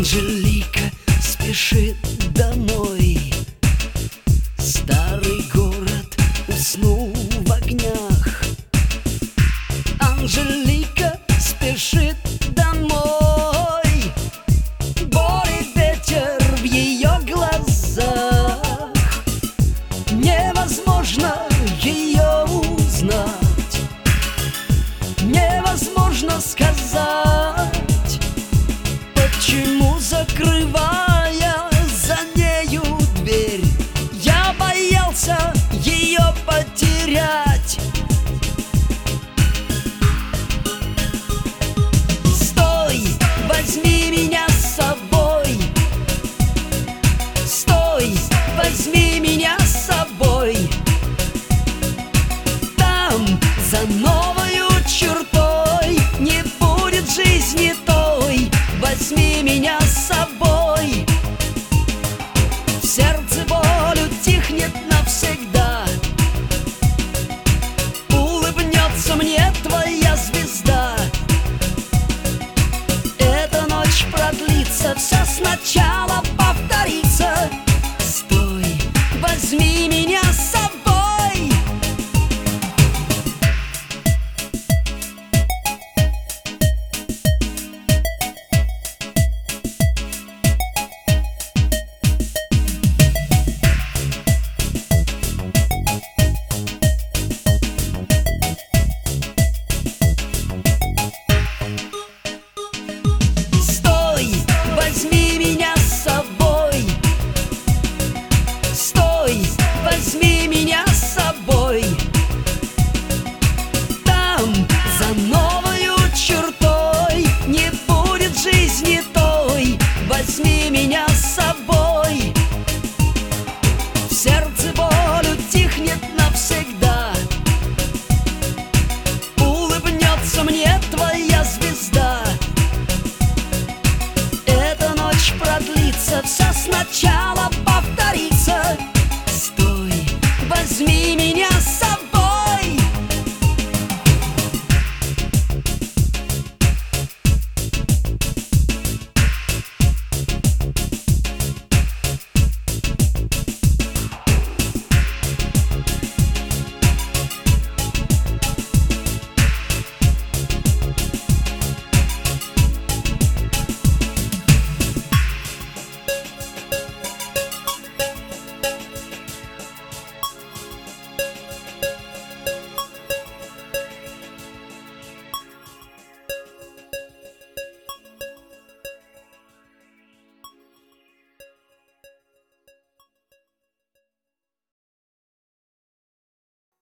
Анжелика спешит домой. Старый город уснул в огнях. Анжелика спешит домой. Боль и ветер в ее глазах. Невозможно ее узнать. Невозможно сказать, почему, закрывая за нею дверь, я боялся ее потерять. Стой, возьми меня с собой. Стой, возьми меня с собой. Там, за новою чертой, не будет жизни той. Возьми меня с собой. В сердце боль утихнет навсегда. Улыбнется мне твоя звезда. Эта ночь продлится, все сначала повторится. Стой, возьми меня с собой. Возьми меня с собой. Стой, возьми меня с собой. Там, за новою чертой, не будет жизни той. Возьми меня с собой. В сердце боль утихнет навсегда. Улыбнется мне твоя звезда. Продлится, все сначала повторится. Стой, возьми меня с